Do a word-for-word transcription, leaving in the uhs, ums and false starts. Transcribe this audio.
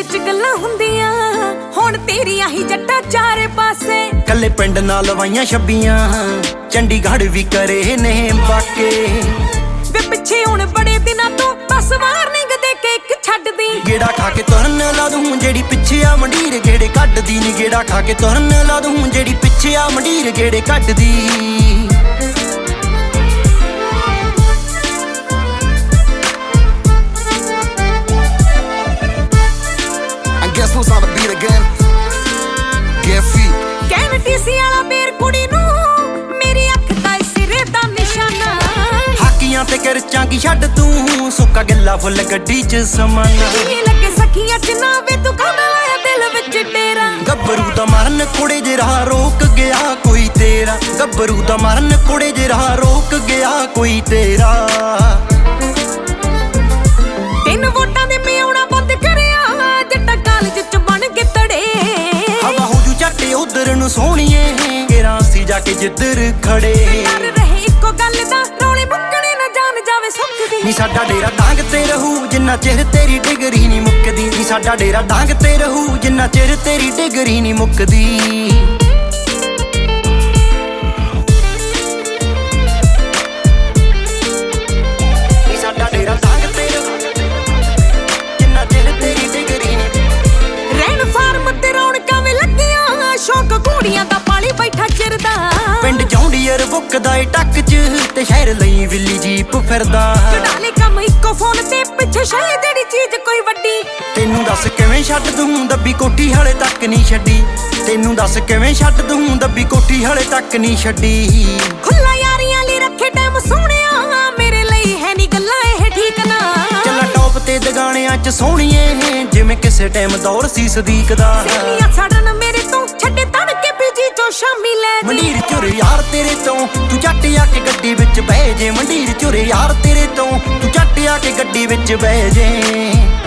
ਵਿੱਚ ਗੱਲਾਂ ਹੁੰਦੀਆਂ ਹੁਣ ਤੇਰੀਆਂ ਹੀ ਜੱਟਾਂ ਚਾਰੇ ਪਾਸੇ ਕੱਲੇ ਪਿੰਡ ਨਾਲ ਲਵਾਈਆਂ ਛੱਬੀਆਂ ਚੰਡੀਗੜ੍ਹ ਵੀ ਕਰੇ ਨੇ ਬਾਕੇ ਵੇ ਪਿੱਛੇ ਹੁਣ ਬੜੇ ਦਿਨਾਂ ਤੋਂ ਬਸ ਵਾਰਨਿੰਗ ਦੇ ਕੇ ਇੱਕ ਛੱਡਦੀ ਗੇੜਾ ਖਾ ਕੇ ਤੁਰਨ ਲਾ ਦੂੰ ਜਿਹੜੀ ਪਿੱਛੇ ਆ ਮੰਡੀਰ ਗੇੜੇ ਕੱਢਦੀ ਨੀ ਗੇੜਾ ਖਾ ਕੇ ਤੁਰਨ ਲਾ ਦੂੰ ਜਿਹੜੀ ਪਿੱਛੇ ਆ ਮੰਡੀਰ ਗੇੜੇ ਕੱਢਦੀ Guess who's on the beat again? Get feet. ਕਹਿਣ ਟੀਸੀ ਵਾਲਾ ਬੇਰ ਕੁੜੀ ਨੂੰ ਮੇਰੀ ਅੱਖ ਦਾ ਸਿਰੇ ਦਾ ਨਿਸ਼ਾਨਾ ਹਾਕੀਆਂ ਤੇ ਕਰਚਾਂ ਕੀ ਛੱਡ ਤੂੰ ਸੁੱਕਾ ਗਿੱਲਾ ਫੁੱਲ ਗੱਡੀ 'ਚ ਸਮਾਨਾ ਕੀ ਲੱਗੇ ਸਖੀਆਂ ਚ ਨਾ ਵੇ ਤੂੰ ਕਾਹਦਾ ਲਾਇਆ ਦਿਲ ਵਿੱਚ ਡੇਰਾ ਗੱਭਰੂ ਦਾ ਮਰਨ ਕੁੜੇ ਜੇ ਰਾਹ ਰੋਕ ਗਿਆ ਕੋਈ ਤੇਰਾ ਗੱਭਰੂ ਦਾ ਮਰਨ ਕੁੜੇ ਜੇ ਰਾਹ ਰੋਕ ਗਿਆ ਕੋਈ ਤੇਰਾ ਤਿੰਨ ਵੋਟਾਂ ਦੇ ਮਿਆਉਣਾ ਬੰਦ ਕਰਿਆ ਜੱਟਾ ਕਾਲਜ ਚ ਬਣ ਕੇ ਤੜੇ ਹਵਾ ਹੋ ਜੂ ਜੱਟ ਉਧਰ ਨੂੰ ਸੋਹਣੀਏ ਗੇਰਾਂ ਸੀ ਜਾ ਕੇ ਜਿੱਧਰ ਖੜੇ ਕਰ ਰਹੇ ਇੱਕੋ ਗੱਲ ਦਾ ਰੌਲੇ ਮੁੱਕਣੇ ਨਾ ਜਾਣ ਜਾਵੇ ਸੁੱਕਦੀ ਨੀ ਸਾਡਾ ਡੇਰਾ ਡਾਂਗ ਤੇ ਰਹੂ ਜਿੰਨਾ ਚਿਰ ਤੇਰੀ ਡਿਗਰੀ ਨਹੀਂ ਮੁੱਕਦੀ ਨੀ ਸਾਡਾ ਡੇਰਾ ਡਾਂਗ ਤੇ ਰਹੂ ਜਿੰਨਾ ਚਿਰ ਤੇਰੀ ਡਿਗਰੀ ਨਹੀਂ ਮੁੱਕਦੀ ਕੁੜੀਆਂ ਦਾ ਪਾਲੀ ਬੈਠਾ ਚਿਰਦਾ ਪਿੰਡ ਜੌਂਡੀਅਰ ਬੁੱਕਦਾ ਏ ਟੱਕ 'ਚ ਤੇ ਸ਼ਹਿਰ ਲਈ ਵਿੱਲੀ ਜੀਪ ਫਿਰਦਾ ਕਢਾਲੇ ਕੰਮ ਇੱਕੋ ਫੋਨ ਤੇ ਪਿੱਛੇ ਸ਼ਾਇਦ ਜਿਹੜੀ ਚੀਜ਼ ਕੋਈ ਵੱਡੀ ਤੈਨੂੰ ਦੱਸ ਕਿਵੇਂ ਛੱਡ ਦੂੰ ਦੱਬੀ ਕੋਠੀ ਹਲੇ ਤੱਕ ਨਹੀਂ ਛੱਡੀ ਤੈਨੂੰ ਦੱਸ ਕਿਵੇਂ ਛੱਡ ਦੂੰ ਦੱਬੀ ਕੋਠੀ ਹਲੇ ਤੱਕ ਨਹੀਂ ਛੱਡੀ ਖੁੱਲਾ ਯਾਰੀਆਂ ਲਈ ਰੱਖੇ ਟਾਈਮ ਸੋਹਣਿਆ ਮੇਰੇ ਲਈ ਹੈ ਨਹੀਂ ਗੱਲਾਂ ਇਹ ਠੀਕ ਨਾ ਚੱਲ ਟੌਪ ਤੇ ਦਗਾਣਿਆਂ 'ਚ ਸੋਹਣੀਏ ਜਿਵੇਂ ਕਿਸੇ ਟਾਈਮ ਦੌਰ ਸੀ ਸਦੀਕ ਦਾ ਸੇਲੀਆਂ ਛੱਡਣ ਮੇਰੇ ਤੋਂ ਛੱਡੇ ਤਣ ਕੇ ਬੀਜੀ ਚੋਂ ਸ਼ਾਮੀ ਲੈ ਜੇ ਮੰਡੀਰ ਚੁਰ ਯਾਰ ਤੇਰੇ ਤੋਂ ਤੂੰ ਜੱਟ ਆ ਕੇ ਗੱਡੀ ਵਿੱਚ ਬਹਿ ਜੇ ਮੰਡੀਰ ਚੁਰ ਯਾਰ ਤੇਰੇ ਤੋਂ ਤੂੰ ਜੱਟ ਆ ਕੇ ਗੱਡੀ ਵਿੱਚ ਬਹਿ ਜੇ